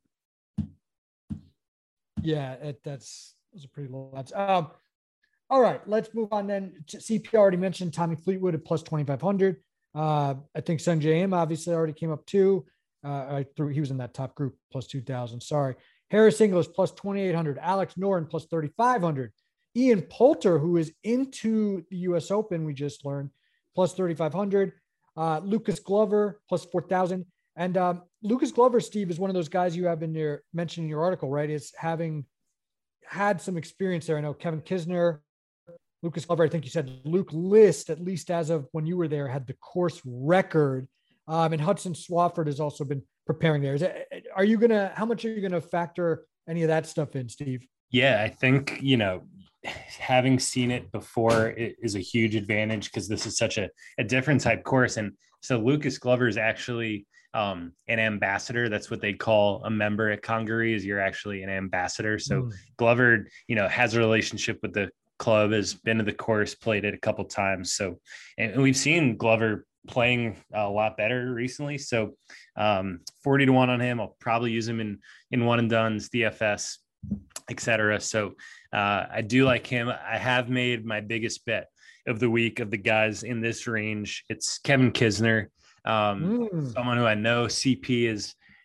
Yeah, it, that's, those are pretty low odds. Um, all right, let's move on then. C P already mentioned Tommy Fleetwood at plus twenty-five hundred. Uh, I think Sungjae Im obviously already came up too. Uh, I threw, he was in that top group, plus two thousand. Sorry. Harris English, plus twenty-eight hundred. Alex Noren, plus thirty-five hundred. Ian Poulter, who is into the U S Open, we just learned, plus thirty-five hundred. Uh, Lucas Glover, plus four thousand. And um, Lucas Glover, Steve, is one of those guys you have in your mentioned in your article, right? Is having had some experience there. I know Kevin Kisner, Lucas Glover, I think you said Luke List, at least as of when you were there, had the course record. Um, and Hudson Swafford has also been preparing there. Is it, are you going to, how much are you going to factor any of that stuff in, Steve? Yeah, I think, you know, having seen it before is a huge advantage because this is such a, a different type course. And so Lucas Glover is actually um, an ambassador. That's what they call a member at Congaree, is you're actually an ambassador. So mm. Glover, you know, has a relationship with the club, has been to the course, played it a couple times. So, and we've seen Glover playing a lot better recently. So um, forty to one on him. I'll probably use him in, in one and dones, D F S, et cetera. So uh, I do like him. I have made my biggest bet of the week of the guys in this range. It's Kevin Kisner, um, mm. someone who I know C P is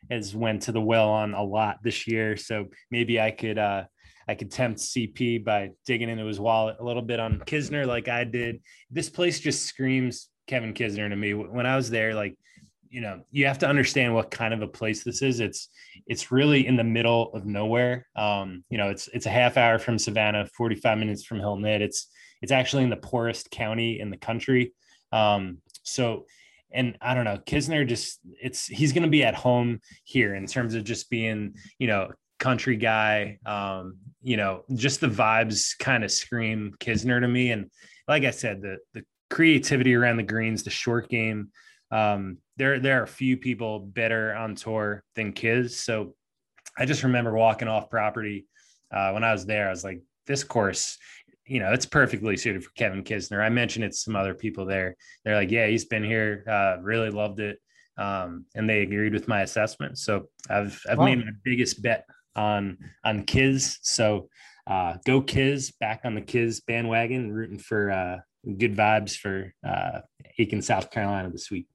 has went to the well on a lot this year. So maybe I could uh, I could tempt C P by digging into his wallet a little bit on Kisner, like I did. This place just screams Kevin Kisner to me. When I was there, like, you know, you have to understand what kind of a place this is. It's it's really in the middle of nowhere. Um, you know, it's it's a half hour from Savannah, forty-five minutes from Hilton Head. It's it's actually in the poorest county in the country. Um, so, and I don't know, Kisner just it's he's going to be at home here in terms of just being, you know, country guy. Um, you know, just the vibes kind of scream Kisner to me. And like I said, the the creativity around the greens, the short game. Um, there, there are a few people better on tour than Kiz. So I just remember walking off property uh, when I was there. I was like, this course, you know, it's perfectly suited for Kevin Kisner. I mentioned it to some other people there. They're like, yeah, he's been here, uh, really loved it. Um, and they agreed with my assessment. So I've, I've Wow. made my biggest bet on, on Kiz. So uh, go Kiz, back on the Kiz bandwagon, rooting for uh, good vibes for uh, Aiken, South Carolina this week.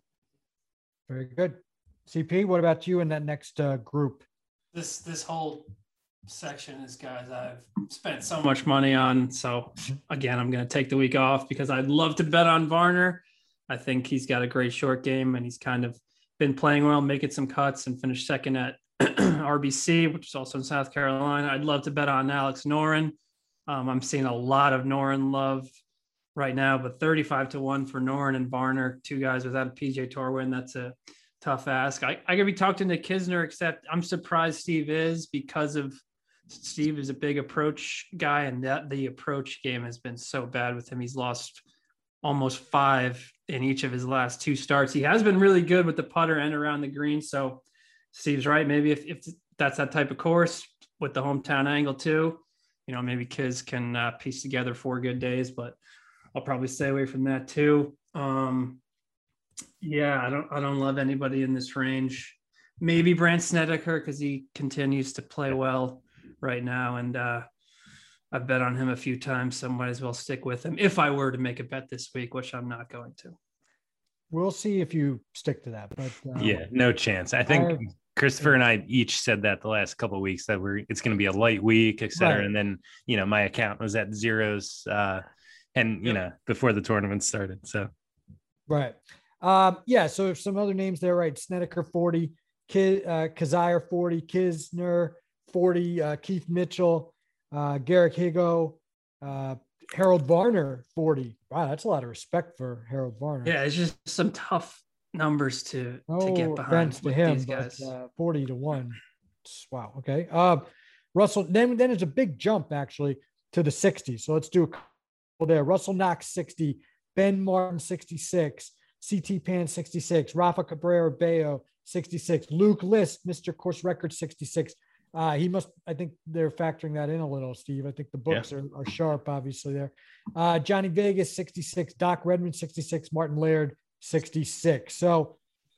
Very good. C P, what about you in that next uh, group? This this whole section is guys I've spent so much money on. So again, I'm going to take the week off because I'd love to bet on Varner. I think he's got a great short game and he's kind of been playing well, making some cuts, and finished second at R B C, which is also in South Carolina. I'd love to bet on Alex Noren. Um, I'm seeing a lot of Noren love right now, but thirty-five to one for Noren and Varner, two guys without a P G A Tour win. That's a tough ask. I, I could be talking to Kisner, except I'm surprised Steve is, because of Steve is a big approach guy, and that the approach game has been so bad with him. He's lost almost five in each of his last two starts. He has been really good with the putter and around the green. So Steve's right. Maybe if, if that's that type of course with the hometown angle too, you know, maybe Kiz can uh, piece together four good days, but I'll probably stay away from that too. Um, yeah, I don't, I don't love anybody in this range. Maybe Brandt Snedeker, because he continues to play well right now, and uh, I've bet on him a few times, so I might as well stick with him if I were to make a bet this week, which I'm not going to. We'll see if you stick to that. But uh, Yeah, no chance. I think I- Christopher and I each said that the last couple of weeks that we're it's going to be a light week, et cetera. Right. And then, you know, my account was at zeros, uh, and you Yep. know, before the tournament started. So Right. Um, yeah. So some other names there, right? Snedeker forty, Kiz, uh, Kazire forty, Kisner forty, uh, Keith Mitchell, uh, Garrick Higo, uh, Harold Varner forty. Wow, that's a lot of respect for Harold Varner. Yeah, it's just some tough numbers to No to get behind offense to with him, these but guys. uh, forty to one. Wow. Okay. Uh, Russell. Then then it's a big jump actually to the sixty. So let's do a couple there. Russell Knox sixty, Ben Martin sixty-six, C T Pan sixty-six, Rafa Cabrera Bello sixty-six, Luke List, Mister Course Record sixty-six. Uh, he must, I think they're factoring that in a little, Steve. I think the books are, are sharp, obviously, there. Uh, Johnny Vegas, sixty-six, Doc Redmond, sixty-six, Martin Laird, sixty-six. So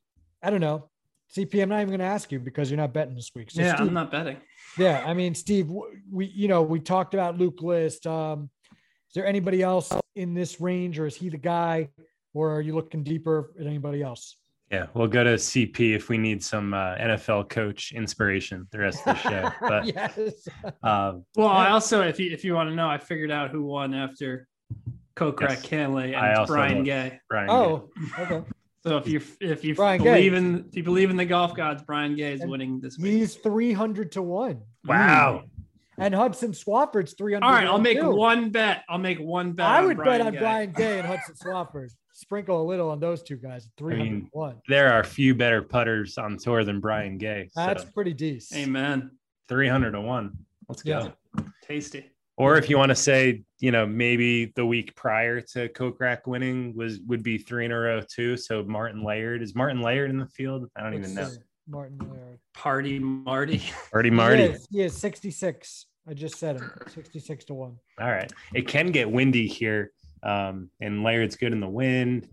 I don't know. C P, I'm not even going to ask you because you're not betting this week. So yeah, Steve, I'm not betting. yeah, I mean, Steve, we, you know, we talked about Luke List. Um, is there anybody else in this range, or is he the guy, or are you looking deeper at anybody else? yeah, we'll go to C P if we need some uh, N F L coach inspiration the rest of the show. But yes. uh, Well, I Yeah. also, if you if you want to know, I figured out who won after Kokrak Yes. Canley, and I it's also Brian looked. Gay. Brian, Oh, okay. So if you if you Brian believe Gay. in if you believe in the golf gods, Brian Gay is And winning this week. He's three hundred to one. wow. And Hudson Swafford's three hundred. All right, I'll make too. one bet. I'll make one bet. I on would Brian bet on Gay. Brian Gay and Hudson Swafford. Sprinkle a little on those two guys. three hundred to one. There are a few better putters on tour than Brian Gay. So That's pretty decent. Amen. three hundred to one. Let's go. Yeah. Tasty. Or if you want to say, you know, maybe the week prior to Kokrak winning was would be three in a row too. So Martin Laird, is Martin Laird in the field? I don't even know. Let's see. Martin Laird. Party Marty. Marty Marty. He is, he is sixty-six. I just said him. sixty-six to one. All right. It can get windy here. Um, and Laird's good in the wind.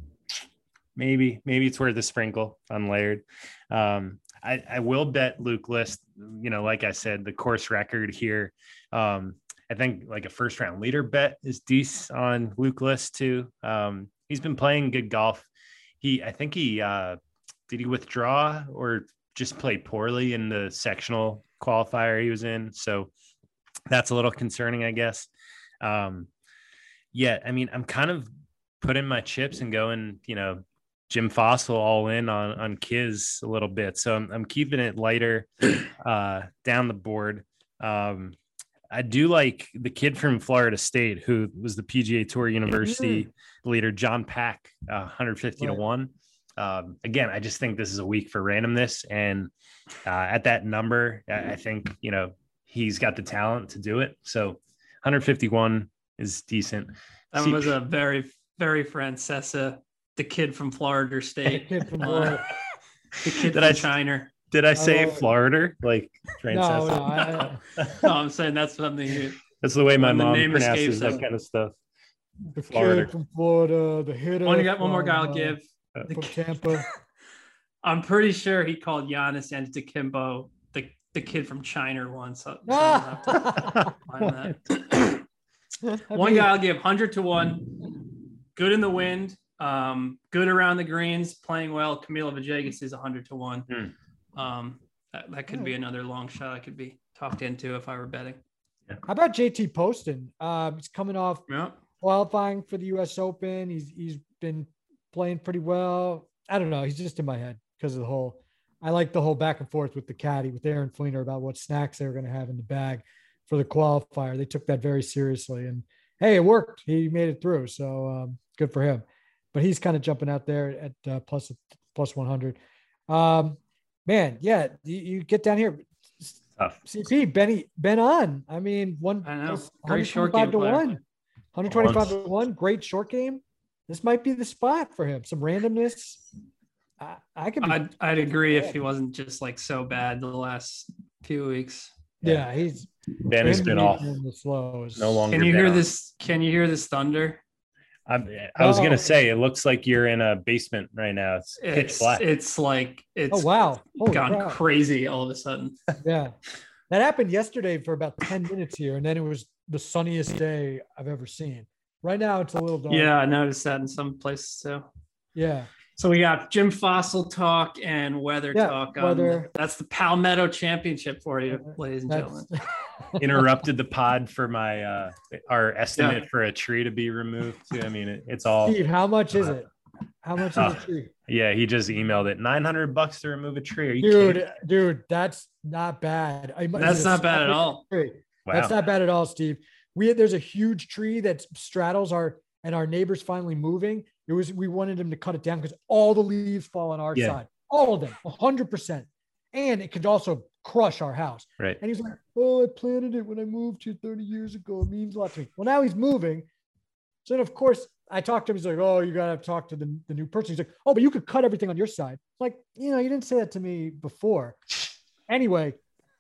Maybe, maybe it's worth a sprinkle on Laird. Um, I, I will bet Luke List, you know, like I said, the course record here. Um, I think like a first round leader bet is decent on Luke List too. Um, he's been playing good golf. He, I think he, uh, did he withdraw or just played poorly in the sectional qualifier he was in. So that's a little concerning, I guess. Um, yeah, I mean, I'm kind of putting my chips and going, you know, Jim Fossil all in on on Kiz a little bit. So I'm I'm keeping it lighter uh, down the board. Um, I do like the kid from Florida State who was the P G A Tour University mm-hmm. leader, John Pack, uh, one hundred fifty right. to one. Um, again, I just think this is a week for randomness, and uh, at that number, I think you know he's got the talent to do it. So one hundred fifty-one is decent. That See, was a very very Francesa. The kid from Florida State. The kid from Florida. The kid did from I, China. Did I say oh, Florida? Like no, no, I, no, I'm saying that's something. You, that's the way my mom name pronounces that kind of stuff. The Florida. Kid from Florida. The hitter. One, got one more guy I'll uh, give. From Tampa. I'm pretty sure he called Giannis Antetokounmpo the the kid from China once. So, so ah! I'll have to find that. One guy I'll give one hundred to one. Good in the wind. Um, good around the greens, playing well. Camilo Villegas is one hundred to one. Hmm. Um, that, that could be another long shot I could be talked into if I were betting. Yeah. How about J T Poston? Um, he's coming off yeah. qualifying for the U S Open. He's he's been playing pretty well. I don't know. He's just in my head because of the whole. I like the whole back and forth with the caddy with Aaron Fleener about what snacks they were going to have in the bag for the qualifier. They took that very seriously, and hey, it worked. He made it through, so um, good for him. But he's kind of jumping out there at uh, plus plus one hundred. Um, man, yeah, you, you get down here. Tough. C P, Benny, Ben on. I mean, one great short game to player. one, one twenty-five to one. Great short game. This might be the spot for him. Some randomness. I, I could. Be, I'd, I'd agree if he wasn't just like so bad the last few weeks. Yeah, yeah he's Ben has been off. The slow is, no longer. Can you hear on. this? Can you hear this thunder? I'm, I was oh. gonna say it looks like you're in a basement right now. It's pitch it's, black. It's like it's oh wow, Holy gone crap. crazy all of a sudden. Yeah, that happened yesterday for about ten minutes here, and then it was the sunniest day I've ever seen. Right now it's a little dark. Yeah, I noticed that in some places too. Yeah. So we got Jim Fossil talk and weather yeah, talk. On weather. That's the Palmetto Championship for you, ladies and That's, gentlemen. Interrupted the pod for my uh our estimate Yeah. for a tree to be removed too. I mean it, it's all Steve, how much is it? How much is uh, a tree? Yeah, he just emailed it. nine hundred bucks to remove a tree. Are you dude kidding? dude that's not bad. I, That's not bad at all. Tree? Wow. That's not bad at all, Steve. We there's a huge tree that straddles our and our neighbor's finally moving. It was we wanted him to cut it down because all the leaves fall on our Yeah. side, all of them, a hundred percent, and it could also crush our house. Right. And he's like, "Oh, I planted it when I moved here thirty years ago. It means a lot to me." Well, now he's moving, so then of course I talked to him. He's like, "Oh, you gotta talk to the, the new person." He's like, "Oh, but you could cut everything on your side." Like, you know, you didn't say that to me before. Anyway,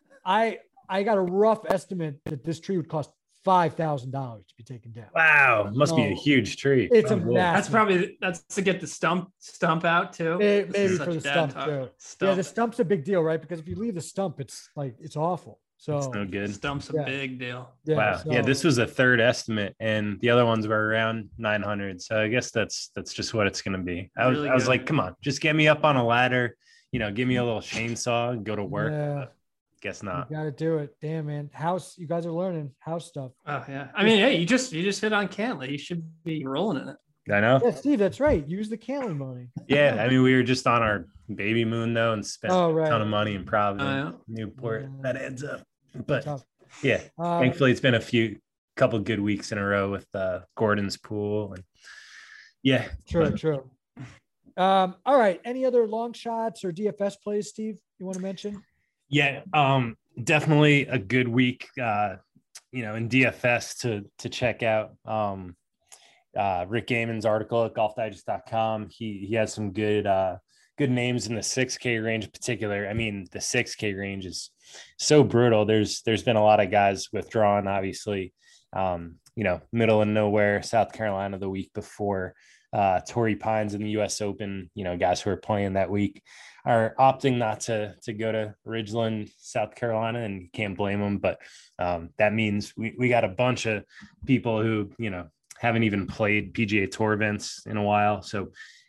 I I got a rough estimate that this tree would cost five thousand dollars to be taken down. Wow, must be a So, huge tree. It's Oh, a cool. massive. That's probably that's to get the stump stump out too. May- This maybe is for such the dad stump talk. too. Stump. Yeah, the stump's a big deal, right? Because if you leave the stump, it's like it's awful. So It's no good. Stump's a Yeah. big deal. yeah, Wow. so- Yeah, this was a third estimate, and the other ones were around nine hundred. So I guess that's that's just what it's gonna be. I was Really I was good. like, come on, just get me up on a ladder. You know, give me a little chainsaw and go to work. Yeah. But guess You not. got to do it. Damn, man. House, you guys are learning house stuff. Oh yeah. I mean, hey, you just you just hit on Cantley. You should be rolling in it. I know. Yeah, Steve, that's right. Use the Cantley money. Yeah, I mean, we were just on our baby moon though, and spent Oh, a right. ton of money in Providence, Oh, Newport. Yeah. That adds up. But Tough. yeah, Um, thankfully it's been a few couple good weeks in a row with uh, Gordon's pool, and yeah, True, but- true. Um, all right. Any other long shots or D F S plays, Steve, you want to mention? yeah, um, definitely a good week. Uh, you know, in D F S to to check out. Um, uh, Rick Gaiman's article at golf digest dot com. He he has some good uh, good names in the six K range in particular. I mean, the six K range is so brutal. There's there's been a lot of guys withdrawn, obviously. Um, you know, middle of nowhere, South Carolina the week before. Uh, Torrey Pines in the U S Open, you know, guys who are playing that week are opting not to to go to Ridgeland, South Carolina, and you can't blame them. But um, that means we, we got a bunch of people who, you know, haven't even played P G A Tour events in a while. So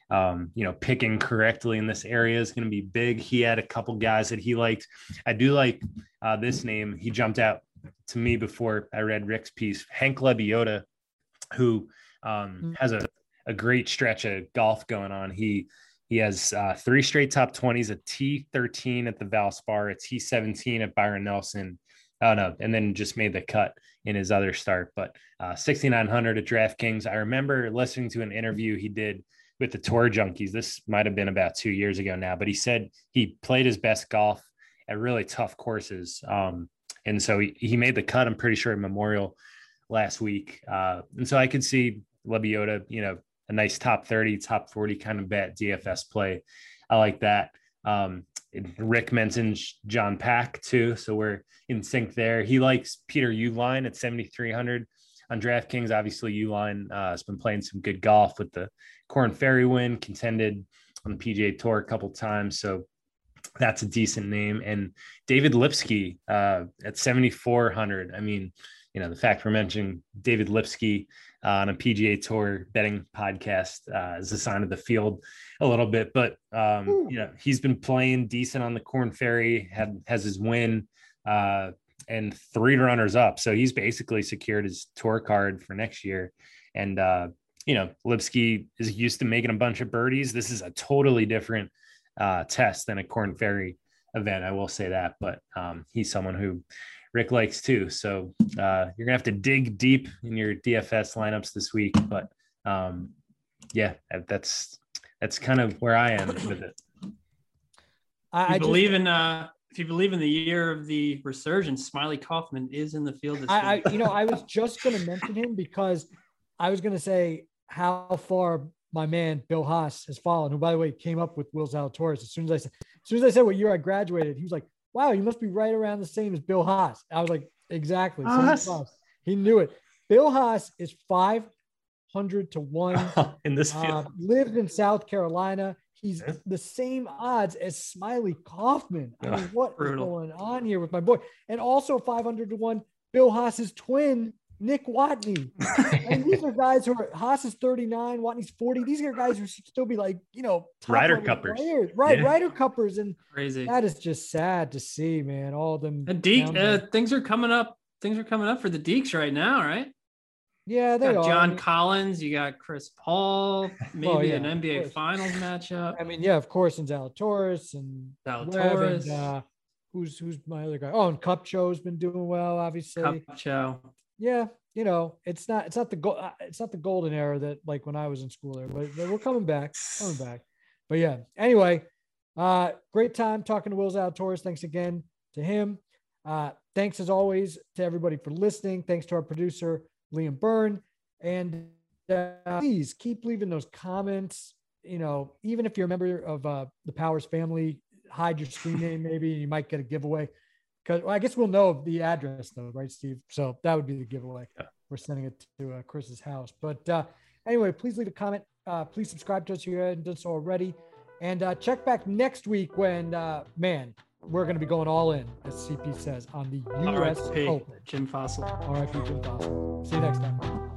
Um, you know, picking correctly in this area is going to be big. He had a couple guys that he liked. I do like uh, this name. He jumped out to me before I read Rick's piece, Hank Lebioda, who um, has a, a great stretch of golf going on. He he has uh, three straight top twenties, a T thirteen at the Valspar, a T seventeen at Byron Nelson. Oh no, and then just made the cut in his other start. But uh, sixty-nine hundred at DraftKings. I remember listening to an interview he did with the Tour Junkies. This might have been about two years ago now, but he said he played his best golf at really tough courses. Um, and so he, he made the cut, I'm pretty sure, at Memorial last week. Uh, and so I could see Lebioda, you know, a nice top thirty, top forty kind of bet D F S play. I like that. Um, Rick mentioned John Pack too, so we're in sync there. He likes Peter Uihlein at seventy-three hundred on DraftKings. Obviously, Uihlein uh, has been playing some good golf with the Corn Ferry win, contended on the P G A Tour a couple times, so that's a decent name. And David Lipsky uh, at seventy-four hundred. I mean, you know, the fact we're mentioning David Lipsky uh, on a P G A Tour betting podcast uh, is a sign of the field a little bit. But, um, you know, he's been playing decent on the Corn Ferry, had, has his win uh, and three runners up. So he's basically secured his tour card for next year. And, uh, you know, Lipsky is used to making a bunch of birdies. This is a totally different uh, test than a Corn Ferry event. I will say that. But um, he's someone who Rick likes too. So uh, you're gonna have to dig deep in your D F S lineups this week. But um, yeah, that's that's kind of where I am with it. I, I believe just, in uh, if you believe in the year of the resurgence, Smiley Kaufman is in the field. This I, I you know I was just gonna mention him because I was gonna say how far my man Bill Haas has fallen, who by the way came up with Will Zalatoris. As soon as I said, as soon as I said what year I graduated, he was like, wow, you must be right around the same as Bill Haas. I was like, exactly. He knew it. Bill Haas is five hundred to one in this field. Uh, lived in South Carolina. He's yeah. the same odds as Smiley Kaufman. I mean, what Brutal. is going on here with my boy? And also five hundred to one, Bill Haas's twin, Nick Watney. And these are guys who are, Haas is thirty-nine, Watney's forty. These are guys who should still be like, you know, Ryder Cuppers. Players. Right, yeah. Ryder Cuppers. And crazy. That is just sad to see, man. All of them. And Deke, uh, things are coming up. Things are coming up for the Deeks right now, right? Yeah, they you got are. John Collins, you got Chris Paul, maybe oh, yeah, an N B A Finals matchup. I mean, yeah, of course, and Zalatoris and Zalatoris. And, uh, who's who's my other guy? Oh, and Cupcho's been doing well, obviously. Cupcho. Yeah, you know, it's not it's not the gold it's not the golden era that like when I was in school there, but, but we're coming back, coming back. But yeah, anyway, uh, great time talking to Will Zalatoris. Thanks again to him. Uh, thanks as always to everybody for listening. Thanks to our producer Liam Byrne, and uh, please keep leaving those comments. You know, even if you're a member of uh, the Powers family, hide your screen name maybe, and you might get a giveaway. Because well, I guess we'll know the address though, right, Steve? So that would be the giveaway. Yeah. We're sending it to uh, Chris's house. But uh, anyway, please leave a comment. Uh, please subscribe to us if you haven't done so already, and uh, check back next week when uh, man. We're going to be going all in, as C P says, on the U S Open. Jim Fossil. R I P Jim Fossil. See you next time.